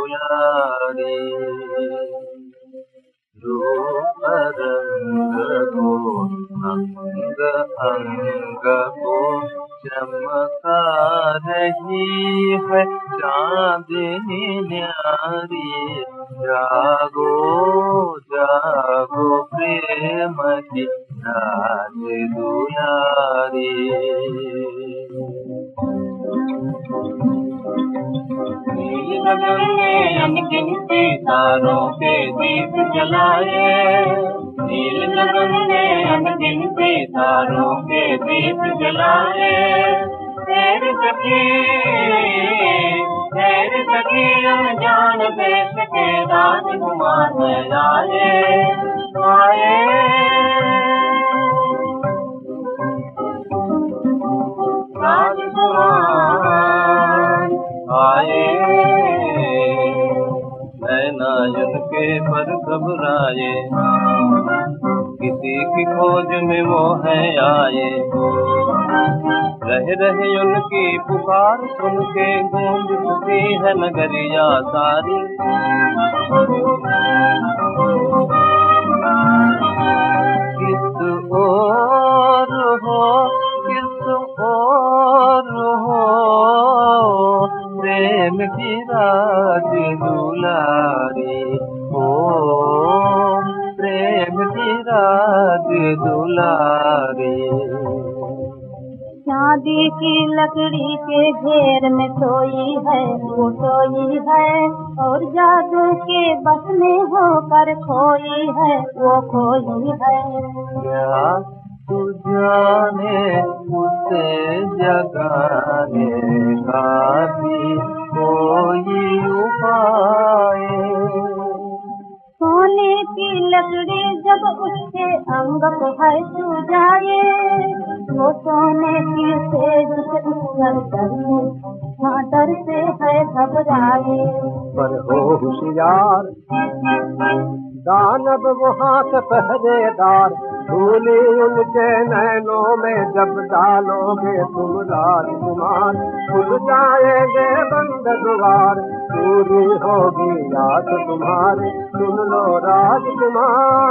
दुलारी। रूप रंग को अंग अंग को चमका रही है चांदनी न्यारी। जागो जागो प्रेम की रात दुलारी। नील गगन में अनगिनत तारों के दीप जलाए। नील गगन में अनगिनत तारों के दीप जलाए। तेरे सखी अनजान देश के राजकुमार में आए। राजकुमार आए। नयन के पर घबराए, किसी की खोज में वो है आए। रह रहे उनकी पुकार सुन के गूंज उठी है नगरिया सारी। किस ओर हो किस ओर हो प्रेम की रात दुलारी। ओ प्रेम की रात दुलारी। चांदी की लकड़ी के घेर में सोई है वो सोई है, और जादू के बस में होकर खोई है वो खोई है। क्या तू जाने उसे जगाने का भी कोई उपाय। सोने की लकड़ी जब उसके अंग को है छू जाए, वो सोने की तेज से उछल करके हाँ डर से है घबराए। पर हो होशियार दानव वो हाथ पहरेदार, धूली उनके नैनों में जब डालोगे तुम राजकुमार। खुल जाएंगे बंद द्वार, पूरी होगी याद तुम्हारी। सुन लो राजकुमार।